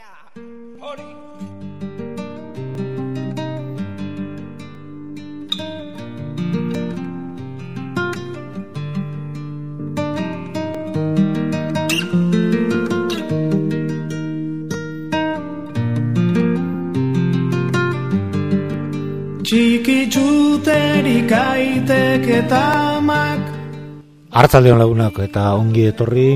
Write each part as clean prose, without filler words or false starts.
Hori! Txiki txuterik aitek eta amak. Arratsaldeon lagunak eta ongi etorri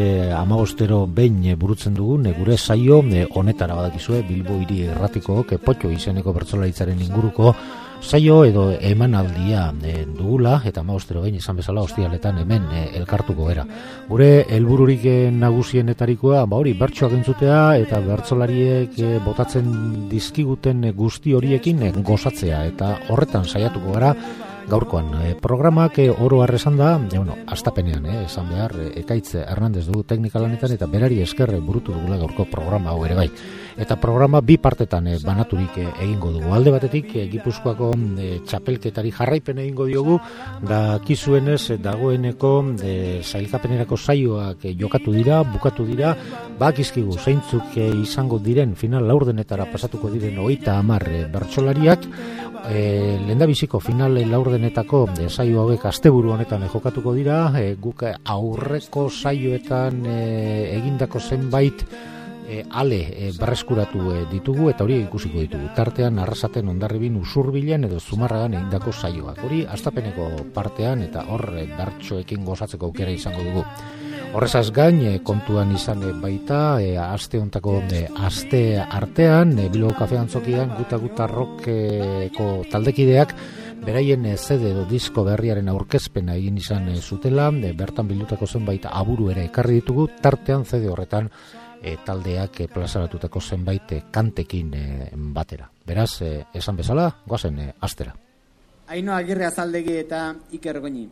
15 behin burutzen dugun gure saio honetara badakizue Bilbo hiri erratiko Potxo izeneko bertsolaritzaren inguruko saio edo emanaldia dugula eta 15 behin izan bezala ostialetan hemen elkartuko gera. Gure helbururik nagusienetarikoa hori bertsoak entzutea eta bertsolariek botatzen dizkiguten guzti horiekin gozatzea eta horretan saiatuko gara. Gaurkoan, programak oro har esan da, astapenean, esan behar, Ekaitz Hernandez dugu teknika lanetan eta berari esker burutu dugula gaurko programa hau ere bai. Eta programa bi partetan banaturik egingo dugu. Alde batetik, Gipuzkoako txapelketari jarraipen egingo diogu, da kizuenez dagoeneko sailkapenerako saioak jokatu dira, bukatu dira, bakizkigu zeintzuk izango diren final laurdenetara pasatuko diren 30 bertsolariak, lehendabiziko final laurdenetako saio hauek asteburu honetan jokatuko dira, guk aurreko saioetan egindako zenbait ale berreskuratu ditugu eta hori ikusiko ditugu. Tartean Arrasaten, Hondarribin, Usurbilen edo Zumarragan egindako saioak. Hori astapeneko partean eta hor bertsoekin gozatzeko aukera izango dugu. Horrezaz gain, kontuan izan baita, aste hontako aste artean, Bilbo Kafe Antzokian guta rockeko taldekideak beraien CD edo disko berriaren aurkezpena egin izan zutela, bertan bildutako zenbait aburu ere ekarri ditugu, tartean CD horretan taldeak plazaratutako zenbait kantekin batera. Beraz, esan bezala, goazen astera. Ainhoa Agirre Azaldegi eta Iker Goñi.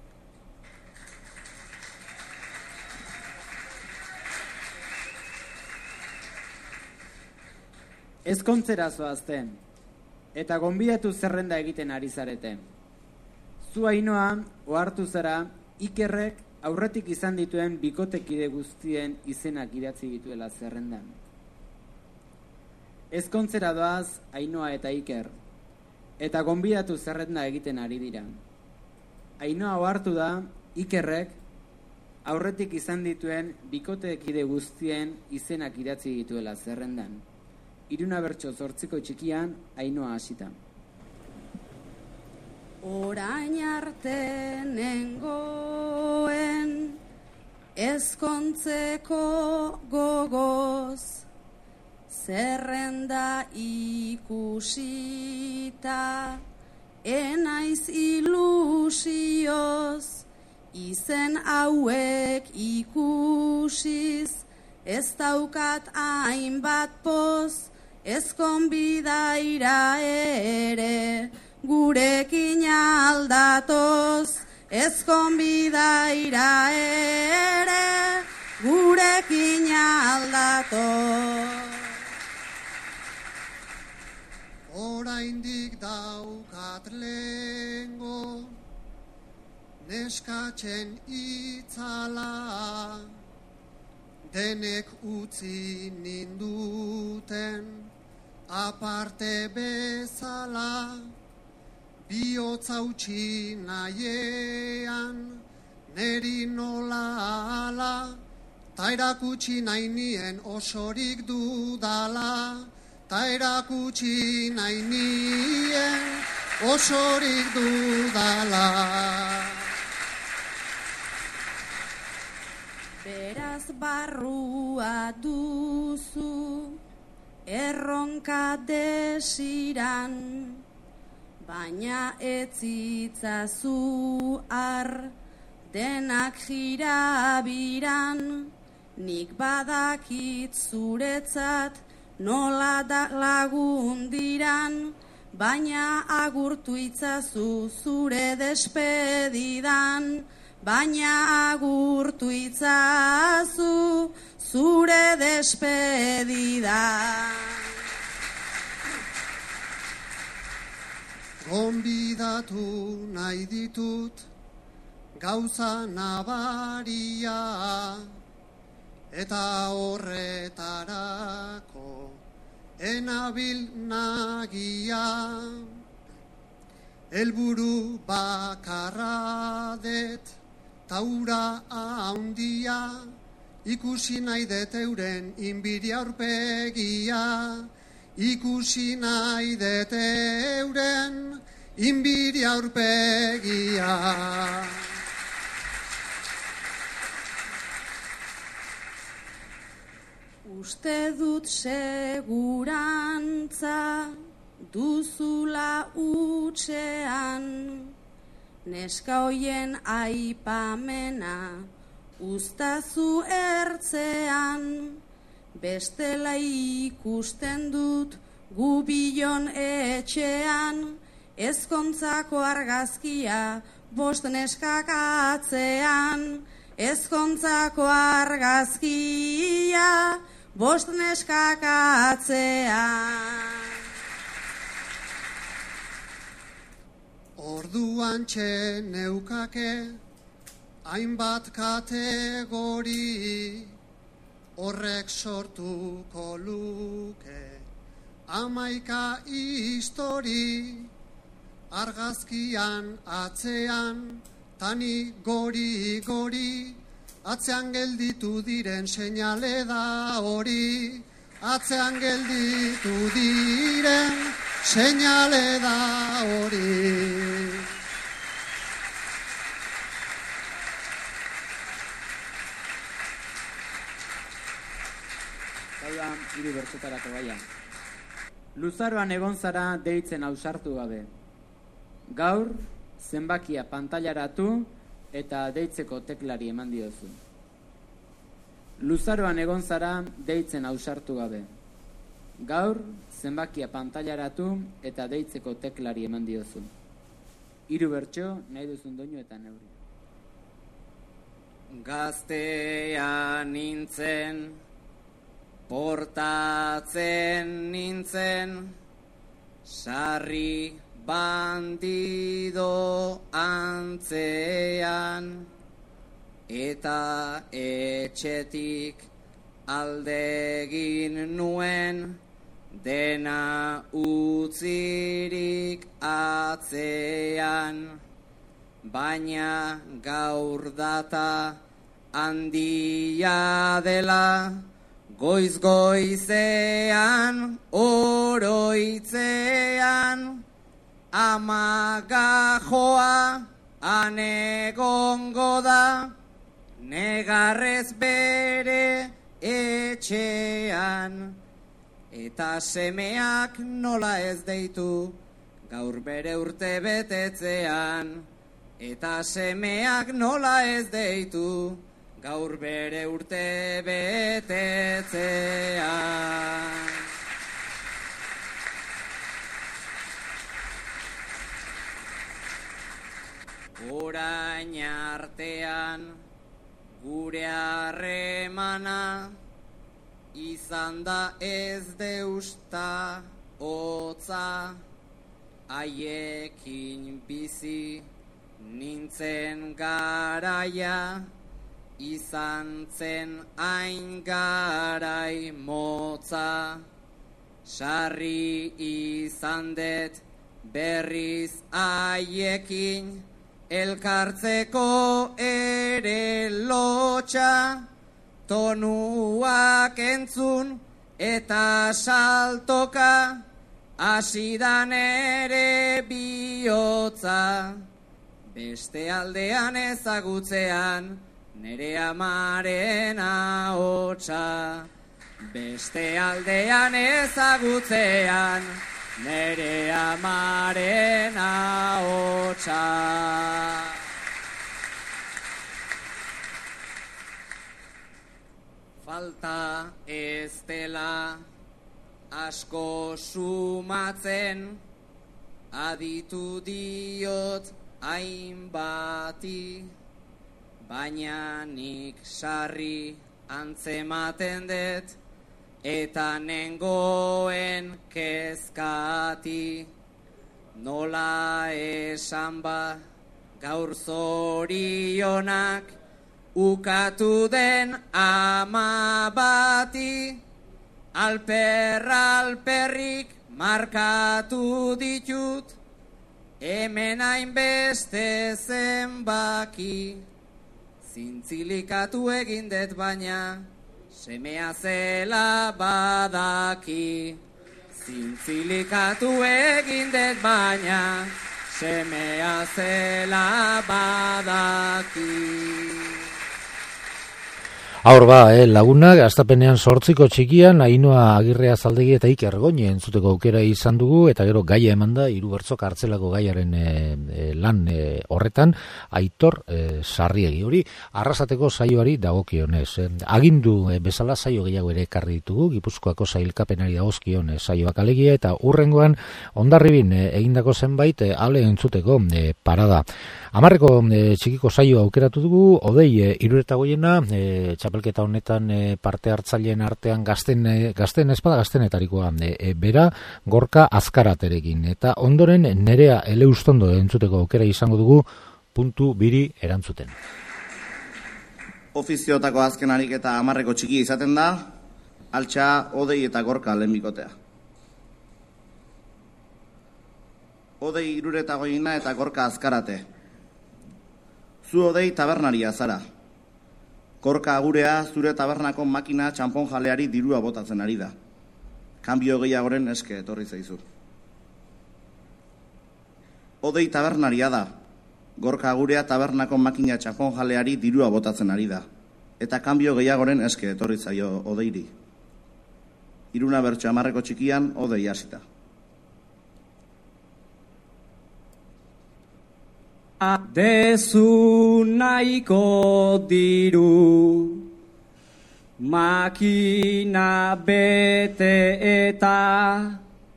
Ezkontzera zoazten, eta gonbidatu zerrenda egiten ari zarete. Zu Ainhoa, ohartu zara, Ikerrek aurretik izan dituen bikotekide guztien izenak idatzi dituela zerrendan. Ezkontzera doaz Ainhoa eta Iker, eta gonbidatu zerrenda egiten ari dira. Ainhoa ohartu da, Ikerrek aurretik izan dituen bikotekide guztien izenak idatzi dituela zerrendan. 3 bertso 8 txikian, Ainhoa hasita. Orain arte nengoen ezkontzeko gogoz, zerrenda ikusita, enaiz ilusioz, izen hauek ikusiz, ez daukat hainbat poz, ezkonbidaira ere, gurekin aldatoz, ezkonbidaira ere, gurekin aldatoz. Oraindik daukat lehengo, neskatzen itzala, denek utzi ninduten, aparte bezala, bihotza utzi nahiean, neri nola ala, ta erakutsi nahi nien osorik dudala, ta erakutsi nahi nien osorik dudala. Beraz barrua duzu, erronka desiran, baina etzitzazu ar, denak jirabiran, nik badakit zuretzat nola lagun diran, baina agurtu itzazu zure despedidan, baina agurtu itzazu zure despedidan. Gonbidatu nahi ditut gauza nabaria, eta horretarako enabil nagia, helburu bakarra det, taura haundia, ikusi nahi det euren inbiri aurpegia, ikusi nahi det euren inbiri aurpegia. Uste dut segurantza duzula utxean, neska hoien aipamena uztazu ertzean, bestela ikusten dut gubion etxean, ezkontzako argazkia 5 neskak atzean, ezkontzako argazkia 5 neskak atzean. Orduan neukake hainbat kategori, horrek sortuko luke 11 histori, argazkian atzean tani gori, atzean gelditu diren seinale da hori, atzean gelditu diren seinale da hori. Gauda, hiru bertsotarako gaia. Luzaroan egon zara deitzen ausartu gabe. Gaur, zenbakia pantailaratu eta deitzeko teklari eman diozu. Luzaroan egon zara deitzen ausartu gabe. Gaur, zenbakia pantailaratu eta deitzeko teklari eman diozu. 3 bertso nahi duzun doinu eta neuri. Gaztea nintzen, portatzen nintzen, sarri bandido antzean, eta etxetik aldegin nuen, dena utzirik atzean, baina gaur data handia dela, goiz-goizean, oroitzean, amagajoa anegongo da, negarrez bere etxean, eta semeak nola ez deitu, gaur bere urte betetzean, eta semeak nola ez deitu, gaur bere urte betetzean. Orain artean gure harremana izan da ez deusta hotza, haiekin bizi nintzen garaia, izan zen hain garai motza, sarri izan det berriz haiekin, elkartzeko ere lotxa, tonuak entzun eta saltoka, hasidan ere bihotza, beste aldean ezagutzean, nere amaren ahotsa, beste aldean ezagutzean, nere amaren ahotsa. Falta ez dela asko sumatzen, aditu diot hainbati, baina nik sarri antzematen dut, eta nengoen kezkati, nola esan ba gaur zorionak ukatu den ama bati, alperrik markatu ditut, hemen hainbeste zenbaki, zintzilikatu egin dut baina, semea zela badaki. Zintzilikatu egin dut baina, semea zela badaki. Aur laguna, gaztapenean 8ko txikian, Ainhoa Agirrea Zaldegi eta Iker Goñi entzuteko aukera izan dugu, eta gero gaia eman da, 3 bertso kartzelako gaiaren lan horretan, Aitor Sarriegi. Hori, arrasateko saioari dagokionez. Agindu bezala saio gehiago ere ekarri ditugu, Gipuzkoako sailkapenari dagozkion saioak alegia, eta hurrengoan Hondarribin egindako zenbait ale entzuteko parada. 10ko txikiko saio aukeratu dugu, Odei Iruretagoiena, txapelketa honetan parte hartzaileen artean gaztenetarikoa bera Gorka Azkaraterekin, eta ondoren Nerea Eleustondo entzuteko aukera izango dugu puntu biri erantzuten. Ofiziotako azken ariketa 10ko txiki izaten da, Altxa, Odei eta Gorka lehenbikotea. Odei Iruretagoiena eta Gorka Azkarate. Zu Odei tabernaria zara. Gorka Agurea zure tabernako makina txanpon jaleari dirua botatzen ari da. Kanbio gehiagoren eske etorri zaizu. Odei tabernaria da. Gorka Agurea tabernako makina txanpon jaleari dirua botatzen ari da. Eta kanbio gehiagoren eske etorri zaio Odeiri. 3 bertso 10ko txikian Odei hasita. Dezu nahiko diru, makina bete eta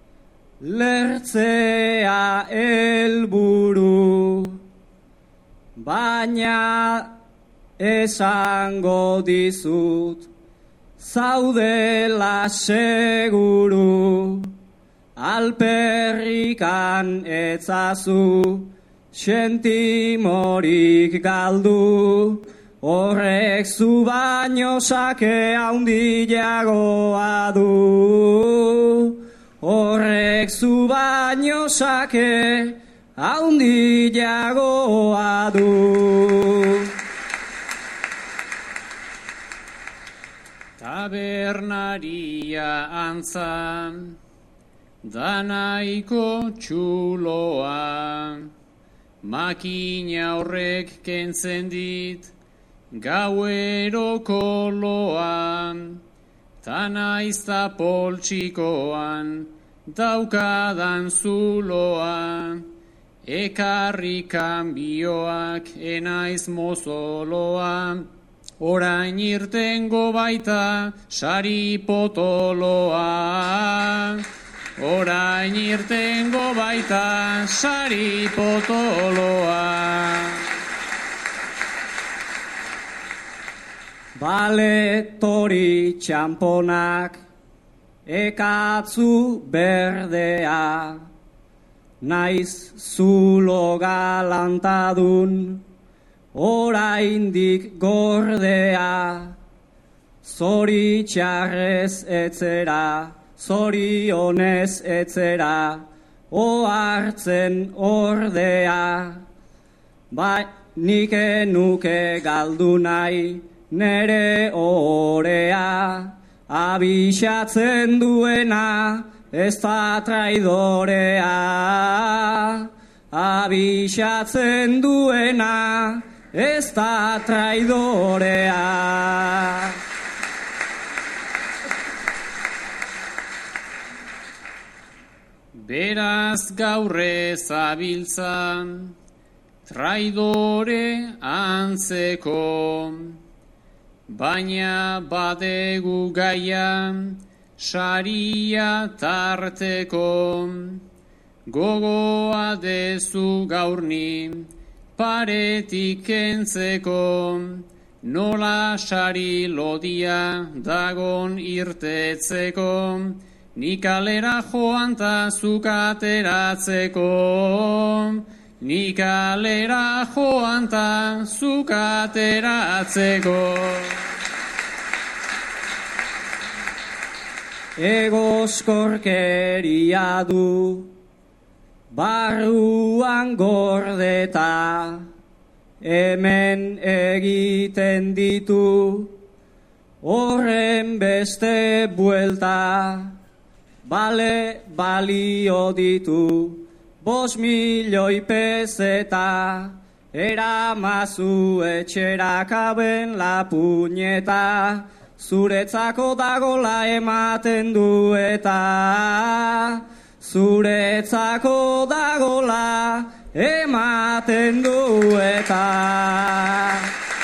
lertzea helburu, baina esango dizut, zaudela seguru, alperrikan etzazu, sentimorik galdu, horrek zu baino sake handiagoa du. Horrek zu baino sake handiagoa du. Tabernaria antzan, danaiko txuloa, makina horrek kentzen dit, gaueroko loan, ta naizta poltsikoan, daukadan zuloan, ekarri kanbioak enaiz mozoloan, orain irtengo baita sari potoloa. Orain irtengo baita sari potoloa. Baletori txamponak ekatzu berdea, naiz zulo galantadun oraindik gordea, zoritxarrez etzera, zorionez etzera, ohartzen ordea. Bai, nik enuke galdu nahi nere orea, abixatzen duena ez da traidorea. Abixatzen duena ez da traidorea. Beraz gaurre zabiltzan, traidore antzeko, baina badegu gaian, saria tarteko, gogoa dezu gaurni, paretik kentzeko, nola sari lodia dagon irtetzeko, nik alera joan ta zuk ateratzeko. Nik alera joan ta zuk ateratzeko. egoskorkeria du, barruan gordeta, hemen egiten ditu, horren beste buelta, balio ditu, 5 milioi peseta, eramazu etxera kaben la puñeta, zuretzako dagola ematen du eta, zuretzako dagola ematen du eta.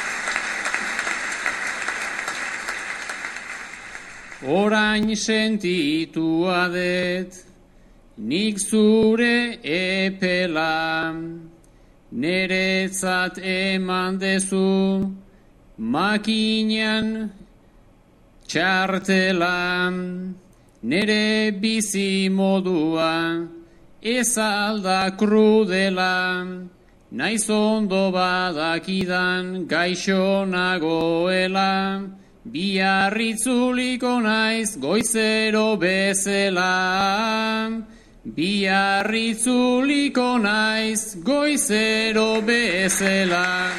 Orain sentitua det, nik zure epela, neretzat eman dezu, makinan txartela, nere bizi modua, ez alda krudela, naiz ondo badakidan gaixo nagoela, biarritzuliko naiz goizero bezela, biarritzuliko naiz goizero bezela.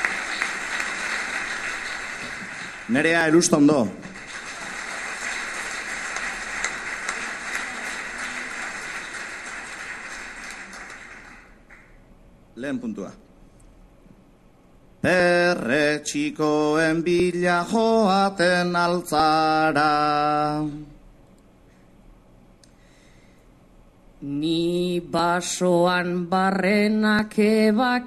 Nerea Elustondo. Lehen puntua. Perre txikoen bila joaten altzara. Ni basoan barrenak eba,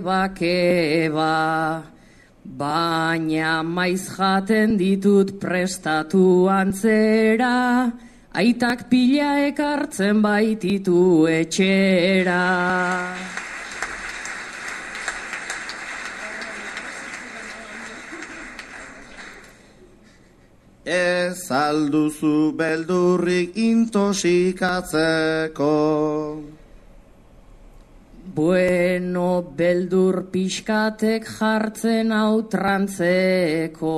baina maiz jaten ditut prestatu antzera, aitak pila ekartzen baititu etxera. Ez alduzu beldurrik intoxikatzeko. Bueno, beldur pixkatek jartzen hau trantzeko,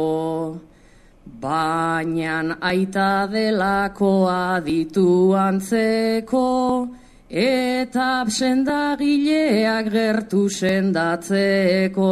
baina aita delako aditu antzeko, eta sendagileak gertu sendatzeko.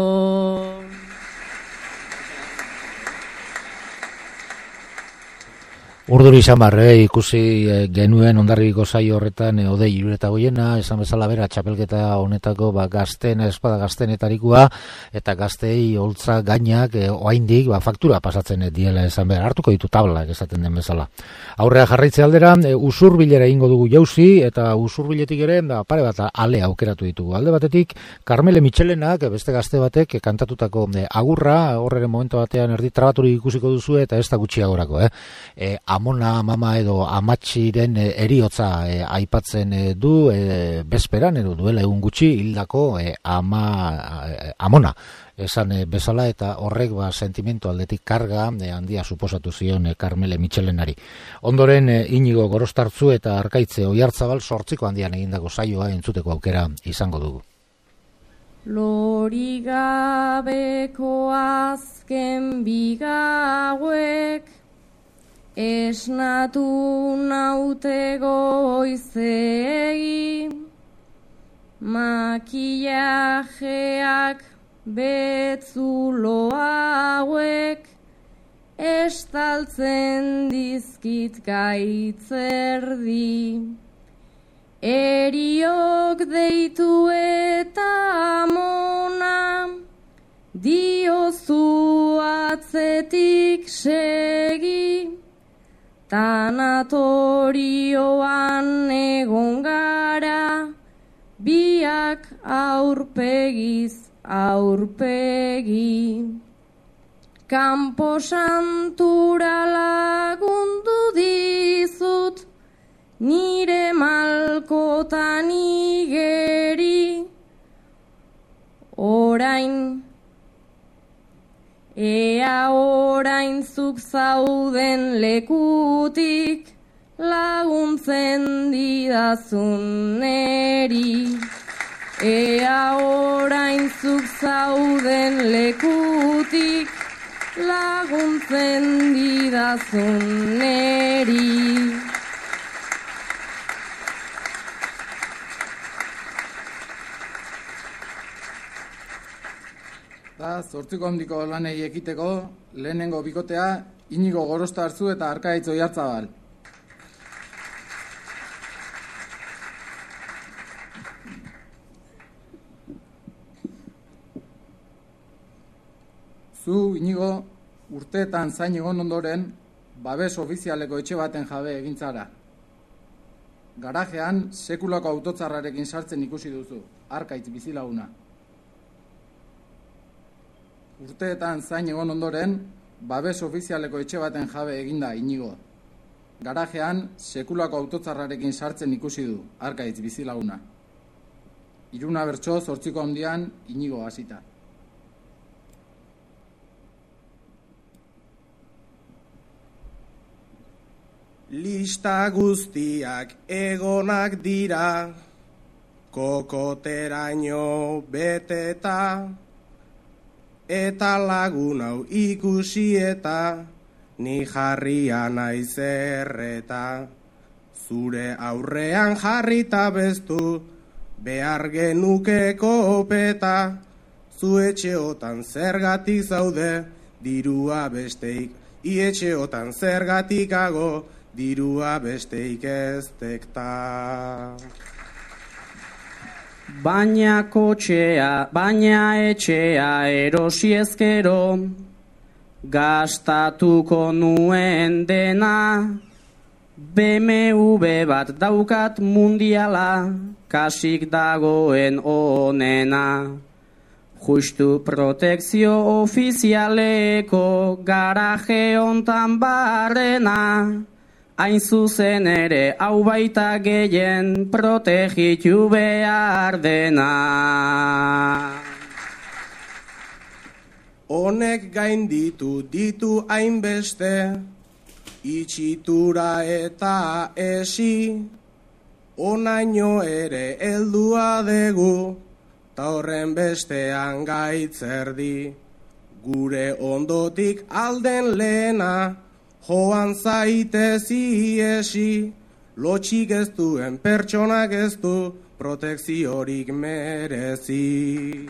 Urduri Samar, ikusi genuen Hondarribiko saio horretan Odei Iruretagoiena, esan bezala bera txapelketa honetako gazten, espada gaztenetarikoa, eta gaztei holtza gainak oraindik faktura pasatzen diela esan behar, hartuko ditu tablak esaten den bezala. Aurrea jarraitze aldera, usurbilera egingo dugu jauzi, eta usurbiletik ere pare bat ale aukeratu ditugu. Alde batetik, Karmele Mitxelenak, beste gazte batek kantatutako agurra, horreren momentu batean erdi trabaturi ikusiko duzu, eta ez da gutxiagorako, Amona, mama edo amatxiren eriotza aipatzen du bezperan edo duela egun gutxi hildako amona esan bezala, eta horrek sentimentu aldetik karga handia suposatu zion Karmele Mitxelenari. Ondoren Inigo Gorostartzu eta Arkaitze Oiartzabal 8 handian egindako saioa entzuteko aukera izango dugu. Lorigabeko azken bigauek esnatu naute goizegi, makillajeak betzulo hauek estaltzen dizkit gaitzerdi. Eriok deitu eta amona, diozu atzetik segi, tanatorioan egon gara, biak aurpegiz aurpegi. Kanpo santura lagundu dizut, nire malkotan igeri, orain, ea orain zuk zauden lekutik, laguntzen didazun neri. Ea orain zuk zauden lekutik, laguntzen didazun neri. zortziko handiko lanei ekiteko, lehenengo bikotea, Inigo Gorostarzu eta Arkaitz Oiartzabal. Zu, Inigo, urteetan zain egon ondoren, babes ofizialeko etxe baten jabe egintzara. Garajean, sekulako autotzarrarekin sartzen ikusi duzu, Arkaitz bizilaguna. Urteetan zain egon ondoren, babes ofizialeko etxe baten jabe eginda, Inigo. Garajean, sekulako autotzarrarekin sartzen ikusi du, Arkaitz bizilaguna. Iruna bertso, zortziko handian, Inigo hasita. Lista guztiak egonak dira, kokoteraino beteta, eta lagun hau ikusi eta ni jarria naiz erreta. Zure aurrean jarrita beztu, behar genuke kopeta, zu etxeotan zergatik zaude, dirua besteik, ietxeotan zergatikago, dirua besteik ez tekta. Baina kotxea, baina etxea erosi ezkero, gastatuko nuen dena, BMW bat daukat mundiala, kasik dagoen onena. Justu protekzio ofizialeko garaje hontan barrena, hain zuzen ere hau baita gehien protegitu behar dena. Honek gainditu ditu hainbeste, itxitura eta esi, onaino ere heldua dugu, ta horren bestean gaitzerdi. Gure ondotik alden lehena, joan zaitez iesi, lotxik ez duen pertsonak ez du, protekziorik merezi.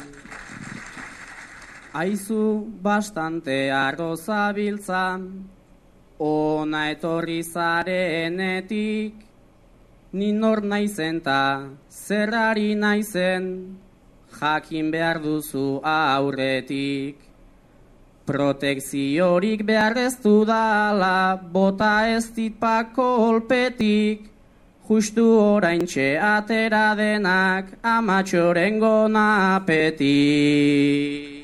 Aizu bastante arro zabiltza, ona etorri zarenetik, ni nor naizen ta zerrari naizen, jakin behar duzu aurretik. Protekziorik behar ez dudala, bota ez ditpak kolpetik, justu oraintxe atera denak amatxoren gonapetik.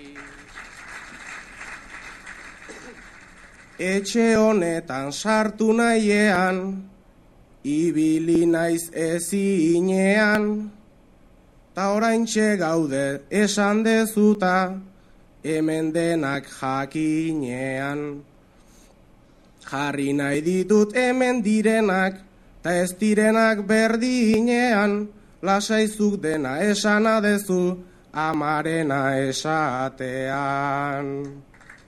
Etxe honetan sartu nahiean, ibili naiz ezinean, ta oraintxe gaude esan dezuta, hemen denak jakinean. Jarri nahi ditut hemen direnak, ta ez direnak berdinean, lasaizuk dena esana dezu, amarena esatean.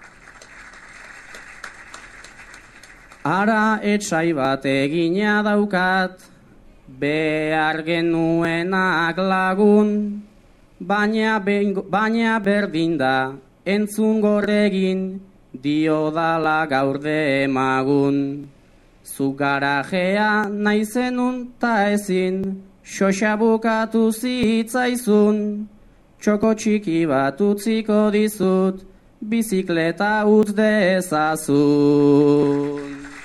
Ara etsai bat egina daukat, behar genuenak lagun, baina berdin da, entzun gorregin, dio dala gaur demagun. Zu garajea naizenun ta ezin, xoxa bukatu zitzaizun, txoko txiki bat utziko dizut, bizikleta utz dezazun.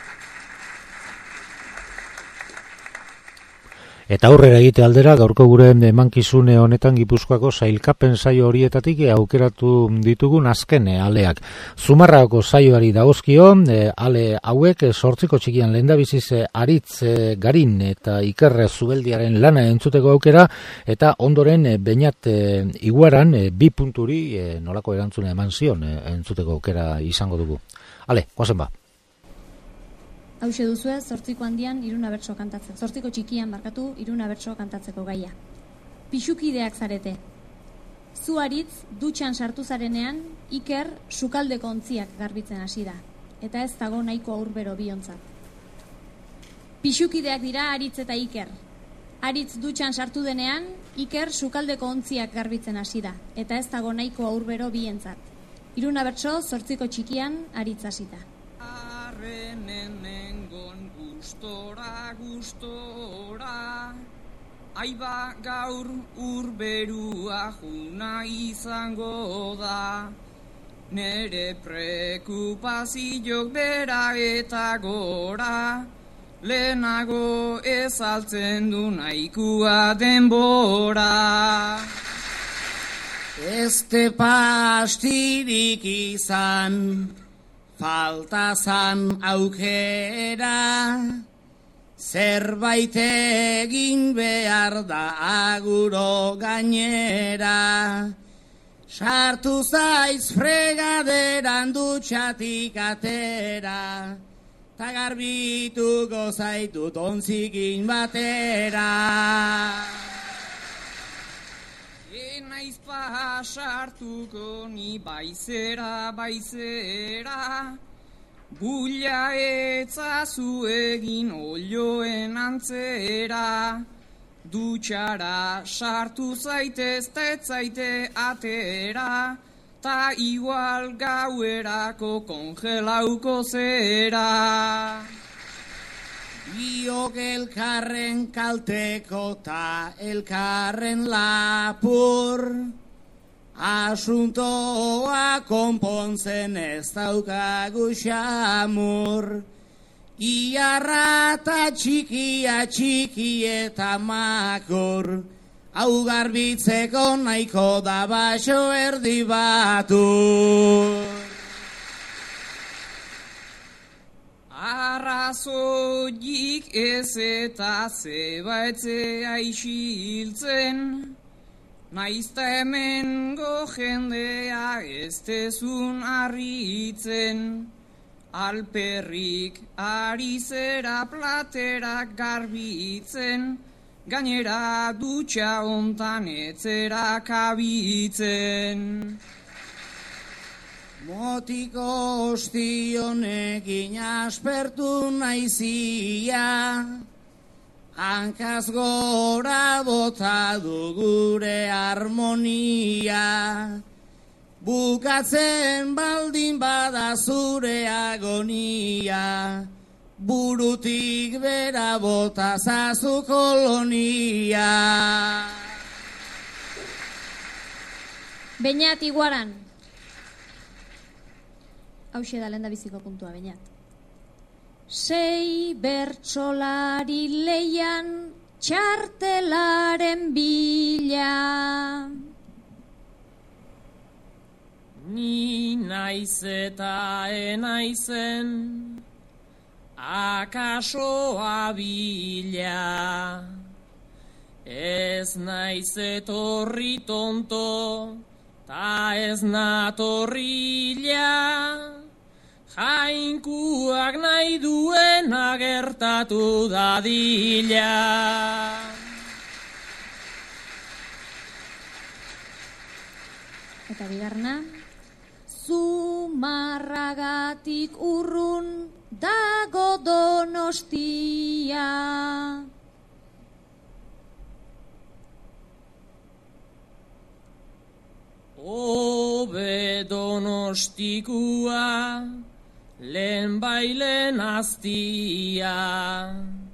Eta aurrera egite aldera, gaurko gure emankizune honetan Gipuzkoako sailkapen saio horietatik aukeratu ditugun azken aleak. Zumarragako saioari dagozkio, ale hauek zortziko txikian lehendabiziz Aritz Garin eta Iker Zubeldiaren lana entzuteko aukera, eta ondoren Beñat Iguaran bi punturi nolako erantzuna eman zion entzuteko aukera izango dugu. Ale, goazen ba. Hauxe duzue, zortziko handian Iruna bertso kantatzen. Zortziko txikian barkatu Iruna bertso kantatzeko gaia. Pixukideak zarete. Zu Aritz dutxan sartu zarenean, Iker sukaldeko ontziak garbitzen hasi da. Eta ez dago nahiko aurbero biontzat. Pixukideak dira Aritz eta Iker. Aritz dutxan sartu denean, Iker sukaldeko ontziak garbitzen hasi da. Eta ez dago nahiko aurbero bientzat. Iruna bertso 8ko txikian aritzasita. Arrenenengon gustora, aiba gaur urberua juna izango da. Nere prekupaziok bera eta gora, lehenago ezaltzen du nahikua denbora. Este pastirik izan, falta zan aukera, zerbait egin behar da aguro gainera. Sartu zaiz fregaderan dutxatik atera, ta garbituko zaitut ontzikin batera. Naiz pasartuko ni baizera, bulla etzazu egin olioen antzera. Dutxara sartu zaitez ta ez zaite atera, ta igual gauerako kongelauko zera. Biok elkarren kalteko ta elkarren lapur, asuntoa konpontzen ez daukagu xamur. Iarra ta txikia txiki eta makur, hau garbitzeko nahiko da baso erdi batur. Arrazoik ez eta zebaetzea isiltzen, naizta hemengo jendea ez tezun harritzen. Alperrik ari zera platerak garbitzen, gainera dutxa hontan etzera kabitzen. Motiko ostionekin aspertu naizia, hankaz gora bota du gure harmonia. Bukatzen baldin bada zure agonia, burutik bera bota zazu kolonia. Beñat Iguaran. Hauxe da lehendabiziko puntua, Beñat. 6 bertsolari leian txartelaren bila. Ni naiz eta enaizen, akaso abila. Ez naiz etorri tonto, ta ez natorrila. Jainkuak nahi duena gertatu dadila. Eta bigarna, Zumarragatik urrun dago Donostia. Obe Donostikua, lehen bailen aztia,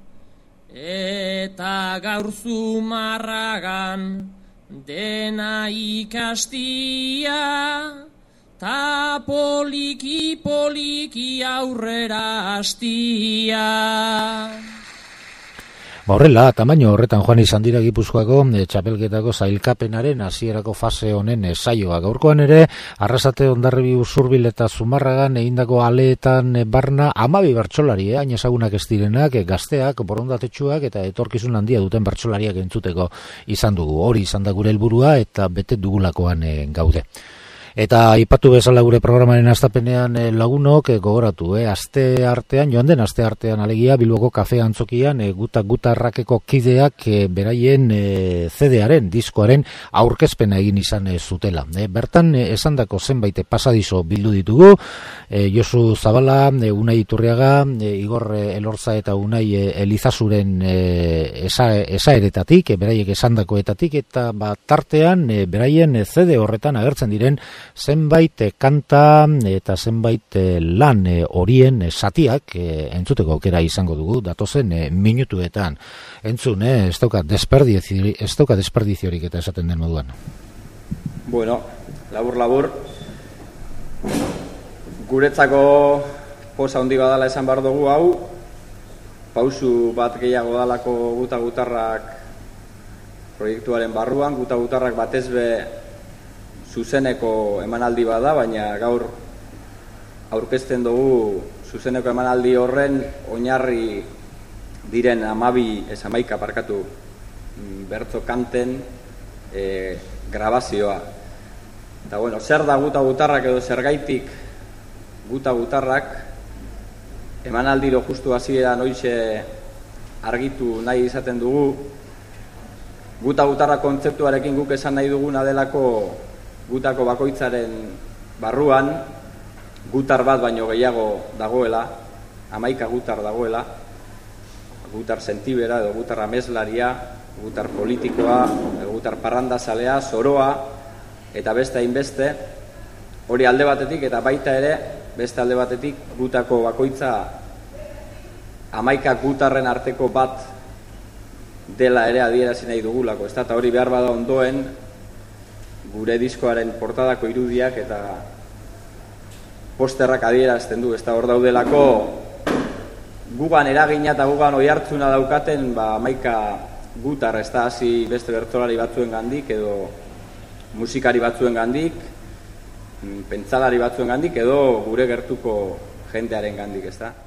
eta gaur Zumarragan dena ikastia, ta poliki aurrera hastia. Horrela, tamaino horretan joan izan dira Gipuzkoako txapelketako zailkapenaren hasierako fase honen saioa. Gaurkoan ere, Arrasate, Hondarribi, Usurbil eta Zumarragan egindako aleetan barna 12 bertsolari, hain ezagunak ez direnak, gazteak, borondatetsuak eta etorkizun handia duten bertsolariak entzuteko izan dugu. Hori izan da gure helburua eta bete dugulakoan gaude. Eta aipatu bezala gure programaren hastapenean lagunok gogoratu, aste artean, joan den aste artean alegia Bilboko kafe antzokian gutarrakeko kideak beraien CD-aren, diskoaren aurkezpena egin izan zutela. Bertan esandako zenbait pasadizo bildu ditugu, Josu Zabala, Unai Iturriaga, Igor Elorza eta Unai Elizazuren esaeretatik, beraiek esandakoetatik, eta tartean beraien CD horretan agertzen diren zenbait kanta eta zenbait lan horien zatiak entzuteko aukera izango dugu datozen minutuetan. Entzun, ez dauka desperdiziorik eta esaten den moduan. Bueno, labur, guretzako posa handi badala esan behar dugu hau, pausu bat gehiago dalako Guta Gutarrak proiektuaren barruan, Guta Gutarrak batezbe zuzeneko emanaldi bada, baina gaur aurkezten dugu zuzeneko emanaldi horren oinarri diren 11 parkatu bertso kanten grabazioa. Eta bueno, zer da Guta Gutarrak edo zergaitik Guta Gutarrak emanaldiro justu hasieran hoize argitu nahi izaten dugu. Guta Gutarrak kontzeptuarekin guk esan nahi duguna delako gutako bakoitzaren barruan gutar bat baino gehiago dagoela, 11 gutar dagoela, gutar sentibera edo gutar ameslaria, gutar politikoa, gutar parrandazalea, zoroa eta beste hainbeste, hori alde batetik eta baita ere beste alde batetik gutako bakoitza 11 gutarren arteko bat dela ere adierazi nahi dugulako, ez da, eta hori behar bada ondoen gure diskoaren portadako irudiak eta posterrak adierazten du, ez da, hor daudelako gugan eragina eta gugan oihartzuna daukaten 11 gutar, ez da, hasi beste bertsolari batzuen gandik edo musikari batzuen gandik, pentsalari batzuen gandik edo gure gertuko jendearen gandik, ez da.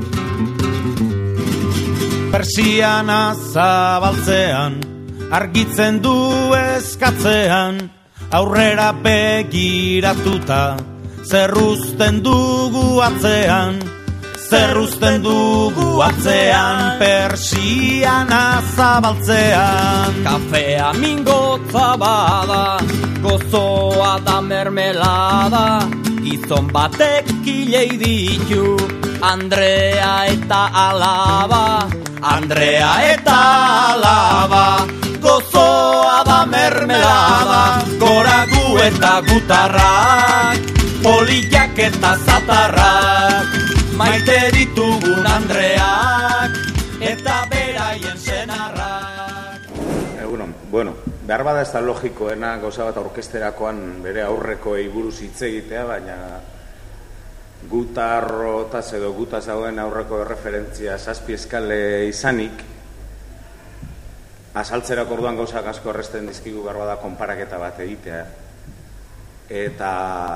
Persiana zabaltzean, argitzen du eskatzean, aurrera begiratuta, zerruzten dugu atzean, persiana zabaltzean. Kafea mingotza bada, gozoa da mermelada, gizon batek kilei ditu, Andrea eta alaba, gozoa da mermelada, goragu eta gutarrak, poliak eta zatarrak, maite ditugun Andreak eta beraien senarrak. Egunon, bueno, behar bada ez da logikoena gauza bat orkesterakoan bere aurrekoei buruz hitz egitea, baina gutarrotaz edo gutaz dagoen aurreko referentzia 7 eskale izanik, azaltzerako orduan gauzak asko erresten dizkigu behar bada konparaketa bat egitea. Eta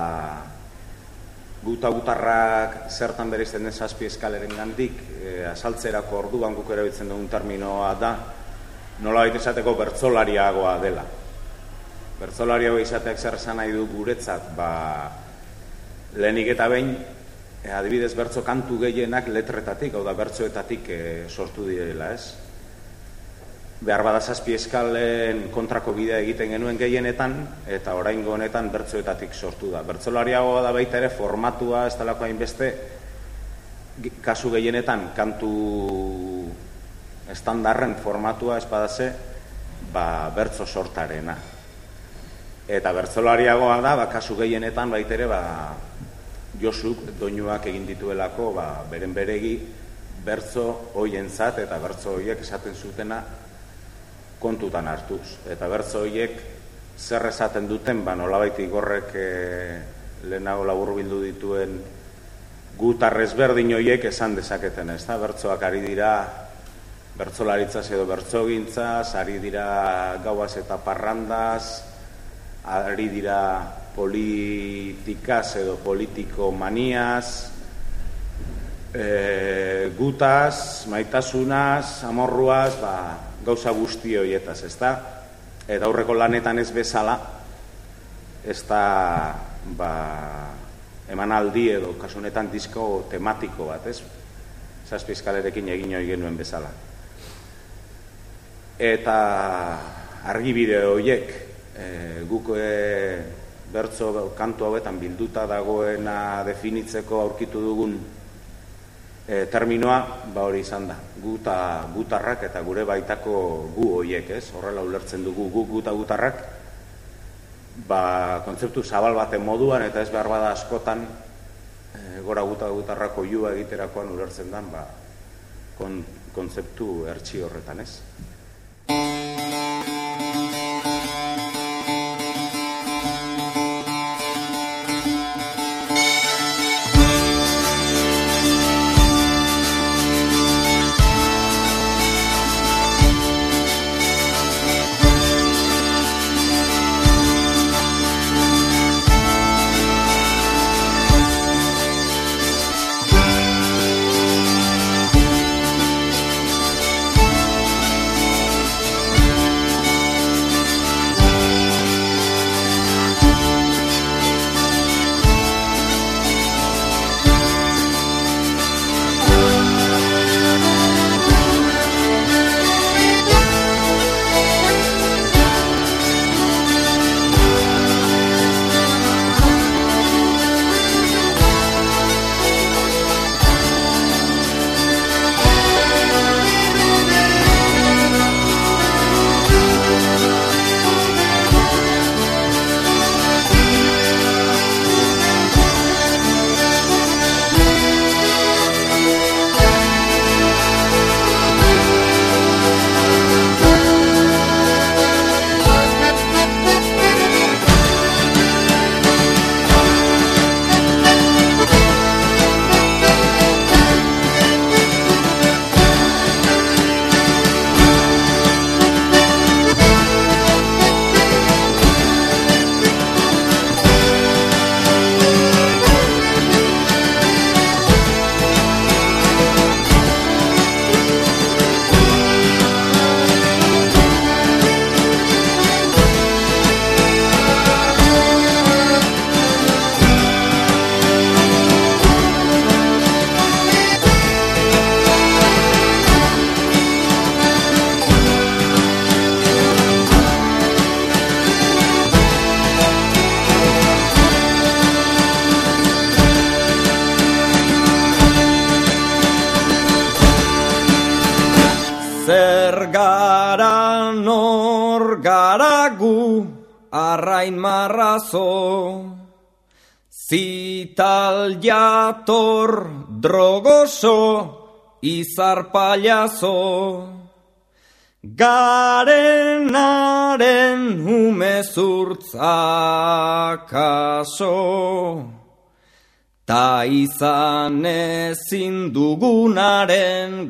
gutarrak zertan bereizten den 7 eskaleren gandik, azaltzerako orduan guk erabiltzen dugun terminoa da, nolabait esateko bertsolariagoa dela. Bertsolariagoa izateak zer esan nahi du guretzat, lehenik eta behin, adibidez bertso kantu gehienak letretatik, hau da bertsoetatik sortu direla, ez? Behar bada 7 eskalen kontrako bidea egiten genuen gehienetan, eta oraingo honetan bertsoetatik sortu da. Bertsolariagoa da baita ere formatua, ez talako hainbeste, kasu gehienetan kantu estandarren formatua espadase, bertso sortarena. Eta bertsolariagoa da, kasu gehienetan baita ere, Josuk doinuak egin dituelako, beren beregi bertso hoientzat eta bertso hoiek esaten zutena kontutan hartuz. Eta bertso hoiek zer esaten duten, nolabait Igorrek lehenago laburbildu dituen gutar ezberdin hoiek esan dezaketen, ez da? Bertsoak ari dira bertsolaritzaz edo bertsogintzaz, ari dira gauaz eta parrandaz, ari dira politikaz edo politiko maniaz, gutaz, maitasunaz, amorruaz, gauza guzti horietaz, ez da? Eta aurreko lanetan ez bezala, ez da emanaldi edo kasunetan disko tematiko bat, ez? 7 eskalerekin egin hori genuen bezala. Eta argibide horiek, guk bertso kantu hauetan bilduta dagoena definitzeko aurkitu dugun terminoa, hori izan da, gutarrak eta gure baitako gu horiek, ez? Horrela ulertzen dugu gu gutarrak, kontzeptu zabal baten moduan, eta ez behar bada askotan gora gutarrako oihua egiterakoan ulertzen dan kontzeptu hertsi horretan, ez? Arrain marrazo, zital jator, drogoso, izar paliazo, garenaren umezurtzakaso, ta izan ezin dugunaren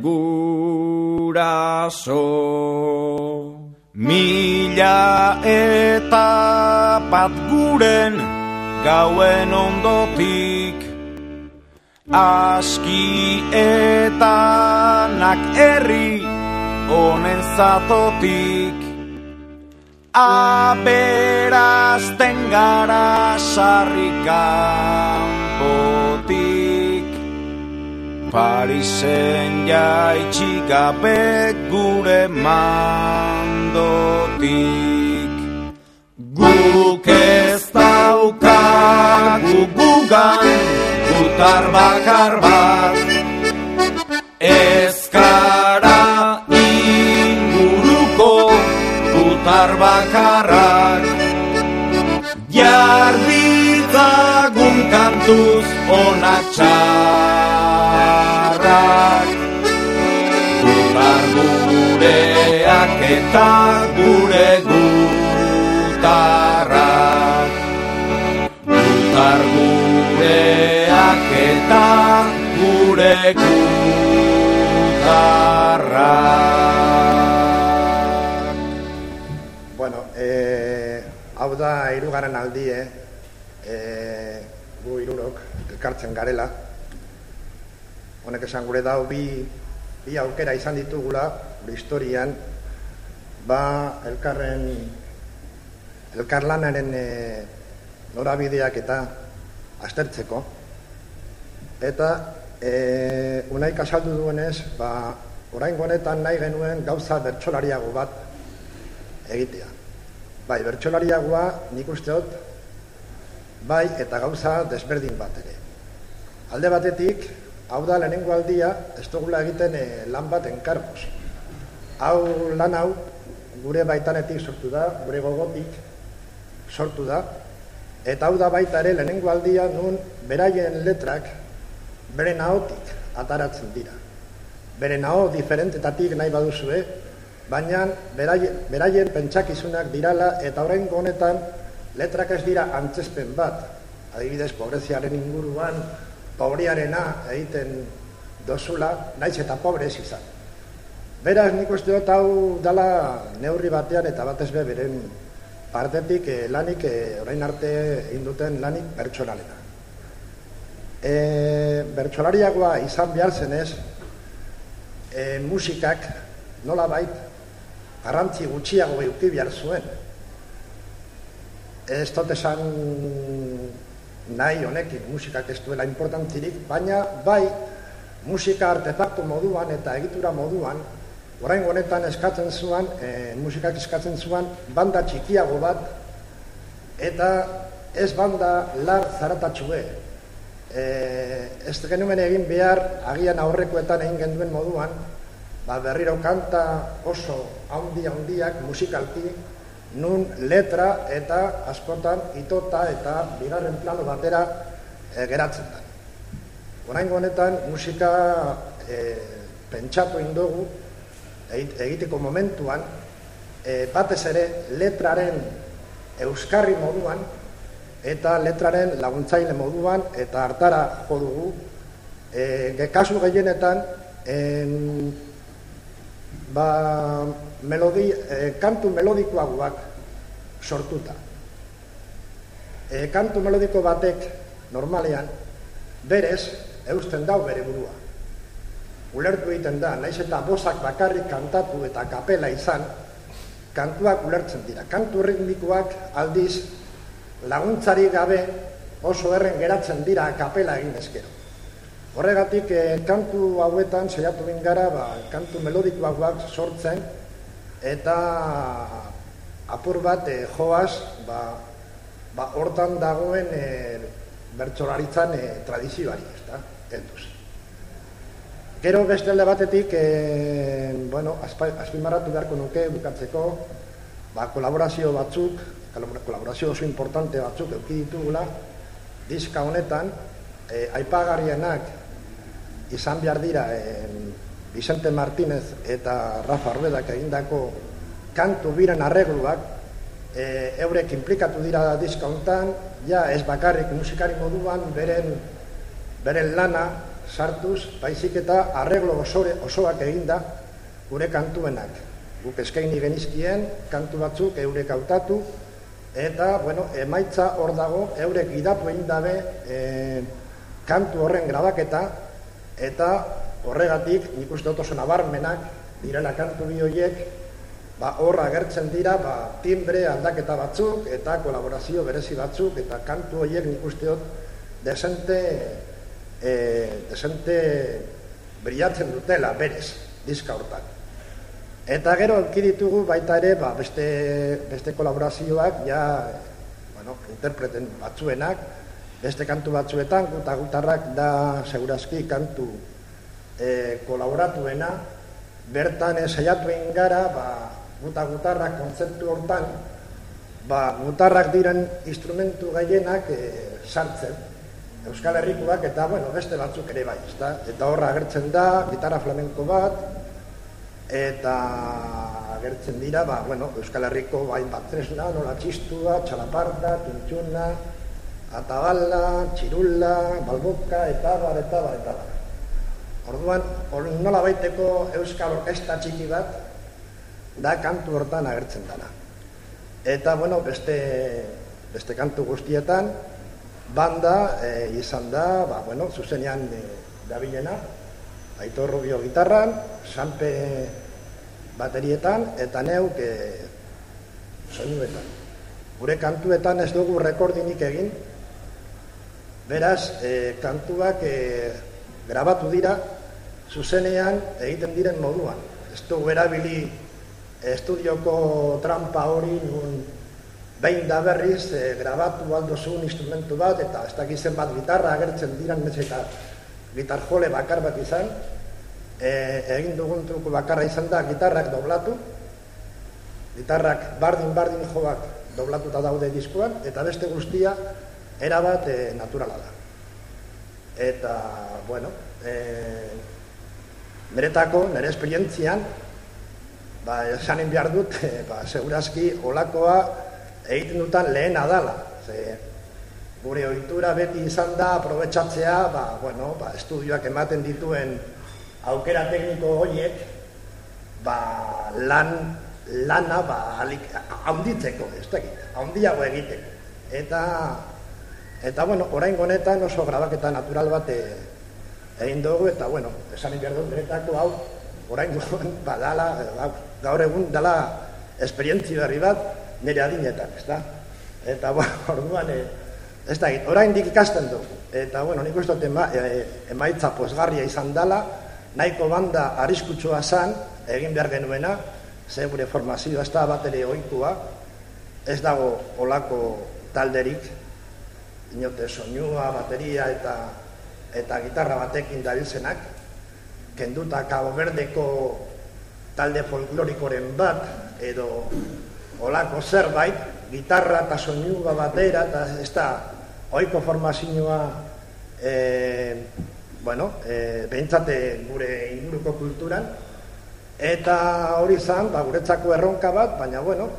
guraso. Mila eta bat guren gauen ondotik, aski eta nak herri honen zatotik, aberazten gara sarrikanpotik, Parisen jaitsi gabe gure mandotik. Guk ez daukagu gugan gutar bakar bat, ez gara inguruko gutar bakarrak, jarditzagun kantuz onak txarrak, gutar gureak eta gure gutarrak, gutar gureak eta gure gutarrak. Bueno, hau da hirugarren aldie, gu hirurok elkartzen garela. Honek esan gure dau bi aukera izan ditugula gure historian, elkarlanaren norabideak eta aztertzeko. Eta Unaik azaldu duenez, oraingo honetan nahi genuen gauza bertsolariago bat egitea. Bai, bertsolariagoa nik uste dut, bai, eta gauza desberdin bat ere. Alde batetik, hau da lehenengo aldia, ez dugula egiten lan bat enkargoz. Lan hau gure baitanetik sortu da, gure gogotik sortu da, eta hau da baita ere lehenengo aldia nun beraien letrak beren ahotik ataratzen dira. Beren aho diferentetatik nahi baduzue, baina beraien pentsakizunak dirala eta oraingo honetan letrak ez dira antzespen bat. Adibidez, pobreziaren inguruan, pobrearena egiten dozula, naiz eta pobrez izan. Beraz, nik uste dut hau dala neurri batean eta batez be beren partetik lanik, orain arte egin duten lanik pertsonalena. Bertsolariagoa izan behar zenez, musikak nolabait garrantzi gutxiago eduki behar zuen. Ez dut esan nahi honekin musikak ez duela importantzirik, baina bai musika artefaktu moduan eta egitura moduan, orain honetan eskatzen zuen, musikak eskatzen zuen banda txikiago bat, eta ez banda lar zaratatxue. Ez genuen egin behar, agian aurrekoetan egin genduen moduan, berriro kanta oso handiak musikalki, nun letra eta askotan itota eta bigarren plano batera geratzen da. Orain honetan musika pentsatu indogu, egiteko momentuan, batez ere letraren euskarri moduan eta letraren laguntzaile moduan eta hartara jo dugu. Kasu gehienetan kantu melodikoagoak sortuta. Kantu melodiko batek normalean berez eusten dau bere burua. Ulertu egiten da, naiz eta bozak bakarrik kantatu eta kapela izan, kantuak ulertzen dira. Kantu ritmikoak aldiz laguntzari gabe oso erren geratzen dira kapela egin ezkero. Horregatik kantu hauetan saiatu gara kantu melodikoak sortzen eta apur bat joaz hortan dagoen bertsolaritzan tradizioari, helduz. Gero beste alde batetik, azpimarratu beharko nuke bukatzeko, kolaborazio batzuk, kolaborazio oso importante batzuk eduki ditugula, diska honetan, aipagarrienak izan behar dira Vicente Martínez eta Rafa Arbedak egindako kantu biren arregluak, eurek implikatu dira diska honetan, ja ez bakarrik musikari moduan beren lana sartuz, baizik eta arreglo osoak eginda gure kantuenak. Guk eskaini genizkien kantu batzuk eurek hautatu, eta emaitza hor dago, eurek gidatu egin dabe kantu horren grabaketa, eta horregatik nik uste dut oso nabarmenak direla kantu bi horiek, hor agertzen dira timbre aldaketa batzuk eta kolaborazio berezi batzuk, eta kantu horiek nik uste dut desente brillatzen dutela berez diska hortan. Eta gero eduki ditugu baita ere beste kolaborazioak interpreten batzuenak, beste kantu batzuetan, gutarrak da segurazki kantu kolaboratuena, bertan saiatu egin gara gutarrak kontzeptu hortan, gutarrak diren instrumentu gehienak sartzen, Euskal Herrikoak eta beste batzuk ere bai, eta horra agertzen da gitarra flamenko bat, eta agertzen dira Euskal Herriko bat tresna, nola txistua, txalaparta, tuntxuna, atabala, txirula, balboka, eta bar. Orduan, nola baiteko Euskal Orkesta txiki bat, da kantu hortan agertzen dana. Eta, beste kantu guztietan, banda izan da, zuzenean dabilena, Aitor Rubio gitarran, Sanpe baterietan, eta neuk soinuetan. Gure kantuetan ez dugu rekordinik egin, beraz, kantuak grabatu dira, zuzenean egiten diren moduan. Ez dugu erabili estudioko trampa hori nun behin da berriz grabatu aldozun instrumentu bat, eta ez dakizen bat gitarra agertzen diran, eta gitar jole bakar bat izan, egin dugun truko bakarra izan da gitarrak doblatu, gitarrak bardin joak doblatuta daude diskuan, eta beste guztia erabat naturala da. Eta, bueno, nire esperientzian, esanin behar dut, segurazki olakoa egiten dutan lehena dala. Gure ohitura beti izan da aprobetxatzea, estudioak ematen dituen aukera tekniko horiek, lana haunditzeko, ez dakit, haundiago egiteko. Eta, oraingo honetan oso grabaketa natural bat egin dugu, eta, esan behar dut, niretako hau, oraingo gaur egun dala esperientzi berri bat nire adinetan, ez da? Eta, orduan, ez dakit, oraindik ikasten dugu. Eta, nik uste dut emaitza pozgarria izan dala, nahiko banda arriskutsua zan, egin behar genuena, ze gure formazioa ez da bat ere ohikoa, ez dago olako talderik, inote soinua, bateria eta gitarra batekin dabiltzenak, kenduta Cabo Verdeko talde folklorikoren bat, edo olako zerbait, gitarra eta soinua batera, eta ez da ohiko formazioa, behintzate gure inguruko kulturan, eta hori zan, guretzako erronka bat, baina,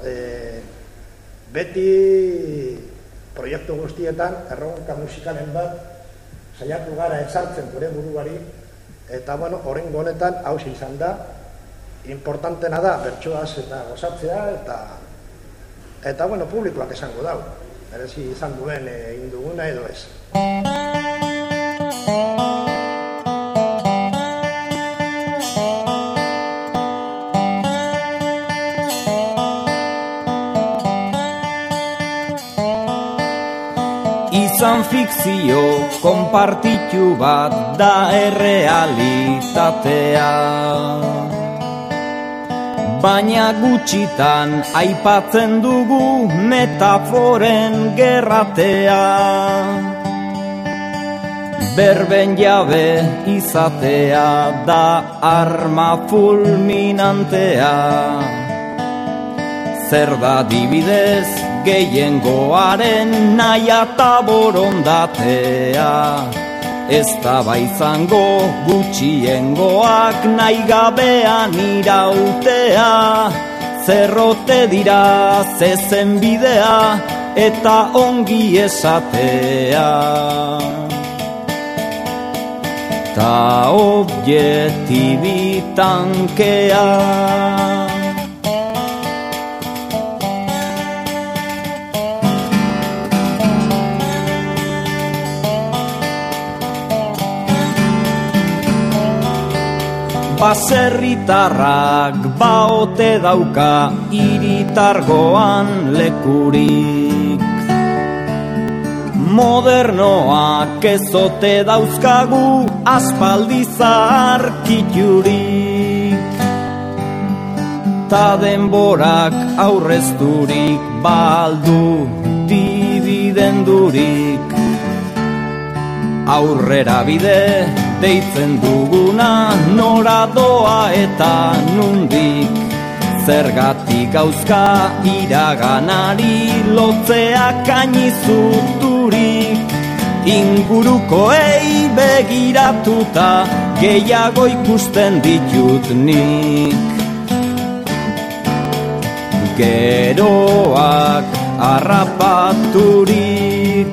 beti proiektu guztietan erronka musikalen bat saiatu gara ezartzen gure buruari, eta, horrengo honetan hausi izan da, importantena da, bertsoaz eta gozatzea, eta, publikoak esango dau, merezi izan duen egin duguna edo ez. Izan fikzio konpartitu bat da errealitatea, baina gutxitan aipatzen dugu metaforen gerratea. Berben jabe izatea da arma fulminantea, zer da dibidez gehiengoaren naia eta borondatea. Ez da baizango gutxiengoak nahi gabean irautea, zerrote dira zezen bidea eta ongi esatea. Ta objektibitankea, baserritarrak baote dauka hiritargoan lekurik, modernoak ezote dauzkagu aspaldi zaharkiturik, ta denborak aurrezturik baldu dividendurik, aurrera bide deitzen duguna nora doa eta nundik, zergatik gauzka iraganari lotzeak ainizuturik, ingurukoei begiratuta gehiago ikusten ditut nik. Geroak harrapaturik,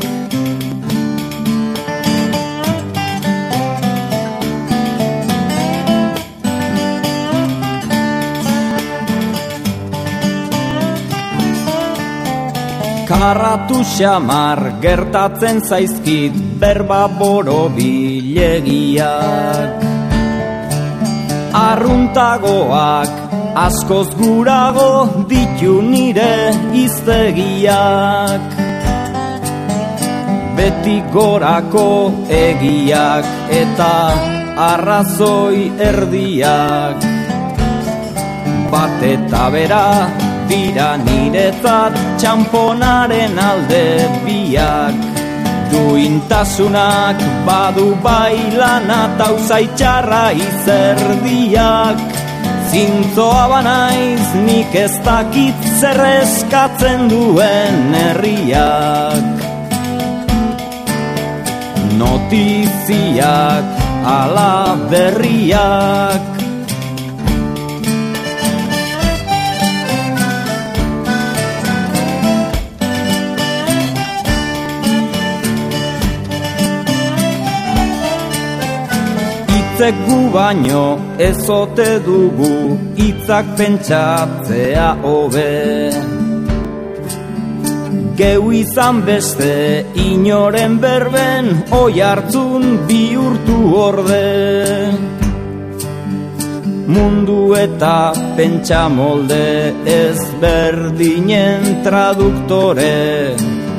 karratu xamar gertatzen zaizkit berba borobilegiak, arruntagoak askoz gurago ditu nire hiztegiak, beti gorako egiak eta arrazoi erdiak, bat eta bera dira niretzat txamponaren alde biak, duintasunak badu bailana tauzaitxarra izerdiak, Zintzoa banaiz nik ez dakit zer eskatzen duen herriak. Notiziak ala berriak. Hitzek gu baino ez ote dugu, hitzak pentsatzea hobe. Geu izan beste inoren berben, oi hartzun bihurtu orde. Mundu eta pentsa molde ezberdinen traduktore.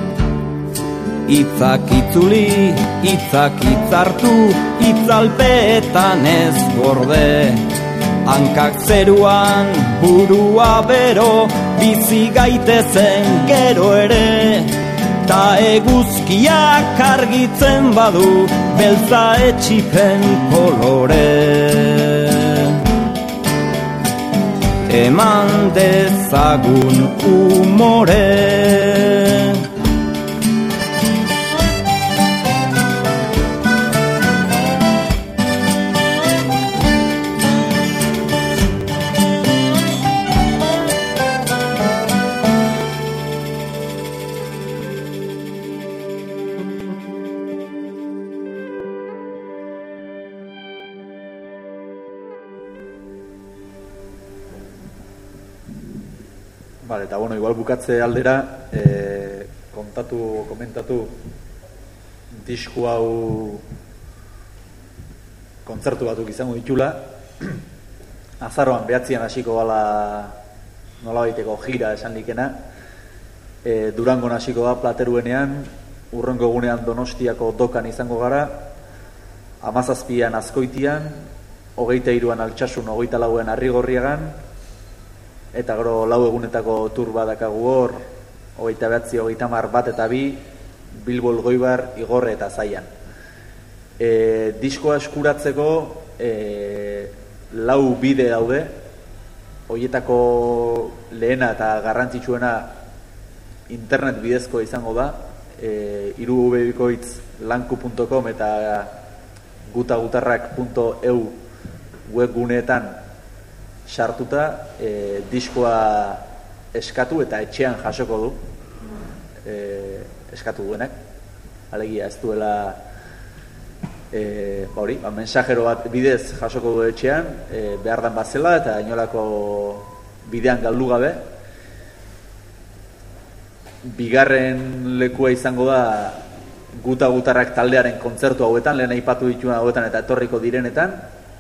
Hitzak itzuli, hitzak hitzartu, hitzalpeetan ez gorde. Hankak zeruan, burua bero, bizi gaitezen gero ere. Ta eguzkiak argitzen badu, beltza etxipen kolore. Eman dezagun umore. Vale, eta bueno, igual bukatze aldera, komentatu disku hau kontzertu batzuk izango ditula. Azaroan 9an hasiko gala nolabaiteko gira esan likena. Durangon hasiko da Plateruenean, urrengo egunean Donostiako Dokan izango gara, 17an Azkoitian, 23an Altsasun, 24an Arrigorriagan, eta gero 4 egunetako tur badakagu hor, 29, 30, 1 eta 2, Bilbo, Elgoibar, Igorre eta Zaian. Diskoa eskuratzeko 4 bide daude, horietako lehena eta garrantzitsuena internet bidezkoa izango da, irubebikoitz.lanku.com eta gutagutarrak.eu webguneetan sartuta diskoa eskatu eta etxean jasoko du, eskatu duenak, alegia ez duela mensajero bat bidez jasoko du etxean, behar dan bazela eta inolako bidean galdu gabe. Bigarren lekua izango da Gutagutarrak taldearen kontzertu hauetan, lehen aipatu dituen hauetan eta etorriko direnetan.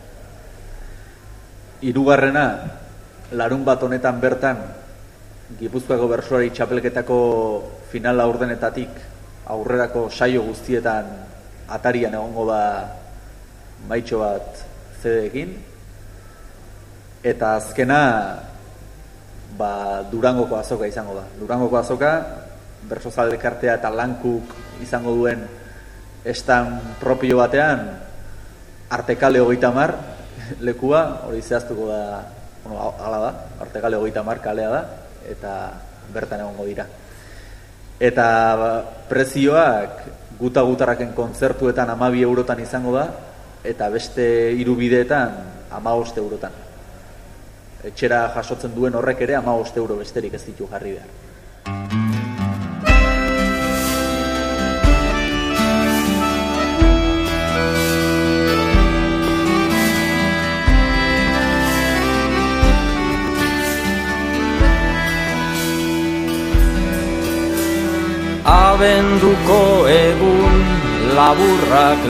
Hirugarrena, larunbat honetan bertan, Gipuzkoako Bertsolari Txapelketako final laurdenetatik aurrerako saio guztietan atarian egongo da maitxo bat CD-ekin. Eta azkena, Durangoko azoka izango da. Durangoko azoka, Bertsozale Elkartea eta Lankuk izango duen estan propio batean, Artekale 30 lekua, hori zehaztuko da, hala da, Artekale 30 kalea da, eta bertan egongo dira. Eta prezioak Gutagutarraken kontzertuetan 12 eurotan izango da, eta beste 3 bideetan 15 eurotan. Etxera jasotzen duen horrek ere 15 euro besterik ez ditu jarri behar. Abenduko egun laburrak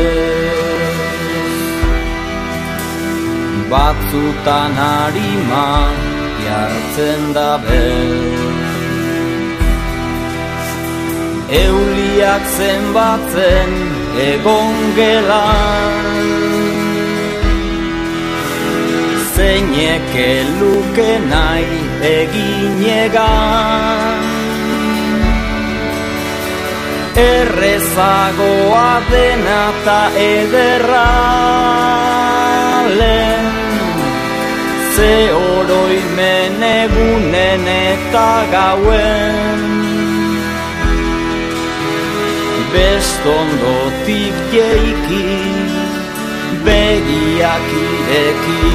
batzutan harima jartzen da euliak zenbatzen egon gelan zeinek luke nahi eginegan errezagoa dena ta ederra lehen ze oroimen egunen eta gauen, bestondotik jeiki, begiak ireki,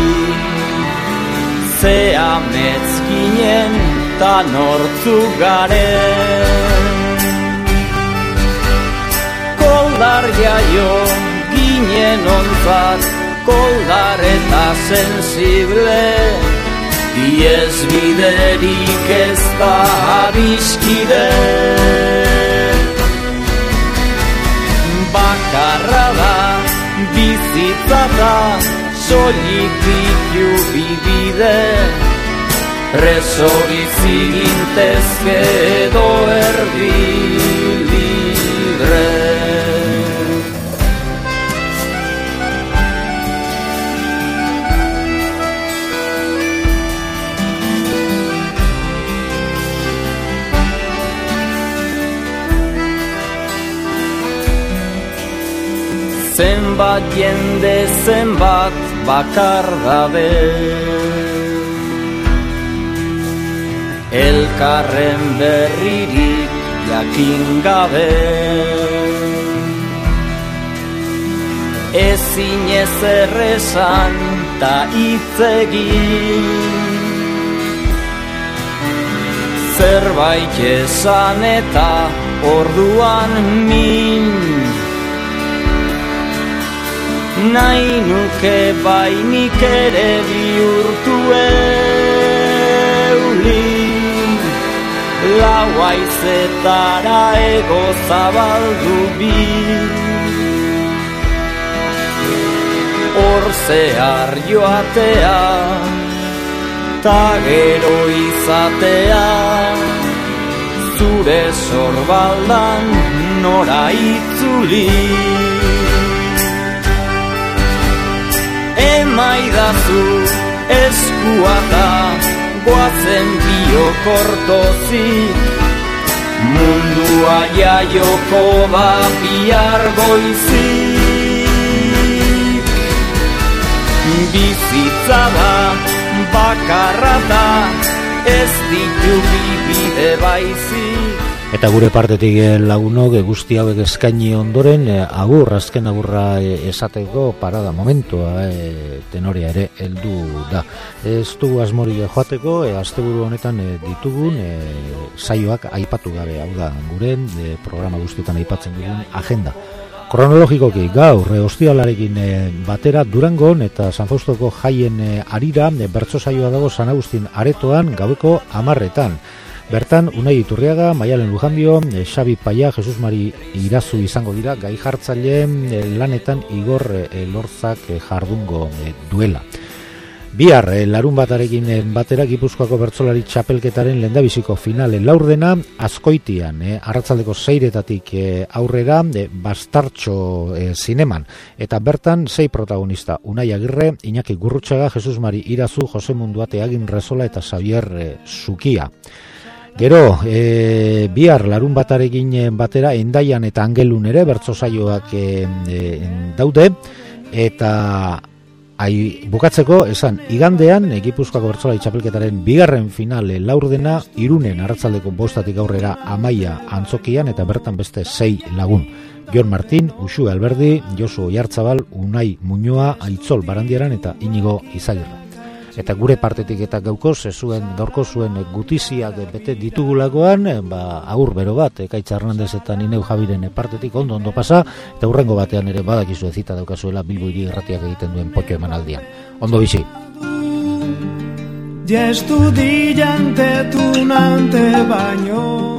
ze amets ginen ta nortzu garen. Koldar jaio ginen ontzat, koldar eta sensible, iez biderik ez da adiskide. Bakarra da, bizitza da, soilik ditu bibide, preso bizi gintezke edo erdi libre. Zenbat jende, zenbat bakar dabe, elkarren berririk jakin gabe, ezin ezer esan ta hitz egin, zerbait esan eta orduan min. Nahi nuke bainik ere bihurtu eulin, lau haizetara ego zabaldu bi. Hor zehar joatea, ta gero izatea, zure sorbaldan nora itzuli. Emaidazu eskuata, goazen biokortozik, mundua jaioko da bihar goizik. Bizitza da, bakarra da, ez ditu bibide baizik. Eta gure partetik lagunok guzti hauek eskaini ondoren azken agurra esateko parada momentua tenorea ere heldu da. Ez dugu asmori joateko, asteburu honetan ditugun saioak aipatu gabe, hau da, guren programa guztietan aipatzen dugun agenda. Kronologikoki gaur ostialarekin batera Durangon eta San Faustoko jaien harira bertso saioa dago San Agustin aretoan gaueko 10:00. Bertan, Unai Iturriaga, Maialen Lujanbio, Xabi Paia, Jesus Mari Irazu izango dira, gai jartzaileen lanetan Igor Lorzak jardungo duela. Bihar, larun batarekin batera, Gipuzkoako bertsolari txapelketaren lehendabiziko finale laurdena, Azkoitian, arratsaldeko 6:00 aurrera, Bastartxo zineman. Eta bertan, 6 protagonista, Unai Agirre, Iñaki Gurrutxaga, Jesus Mari Irazu, Jose Munduate Agin Rezola eta Xavier Zukia. Gero, bihar larun batarekin batera Endaian eta Angelun ere bertso saioak daude, eta bukatzeko esan igandean Gipuzkoako bertsolari txapelketaren bigarren finale laurdena Irunen arratsaldeko 5:00 aurrera Amaia Antzokian, eta bertan beste 6 lagun. Jon Martin, Uxue Alberdi, Josu Oiartzabal, Unai Muñoa, Aitzol Barandiaran eta Inigo Izagirre. Eta gure partetik eta gaurko zuen gutiziak bete ditugulakoan, agur bero bat, Ekaitz Hernandez eta Nineu Jabiren partetik ondo pasa, eta hurrengo batean ere badakizu zita daukazuela Bilbo Hiri Irratiak egiten duen potxo emanaldian. Ondo bizi. Ja estudiante tunante baino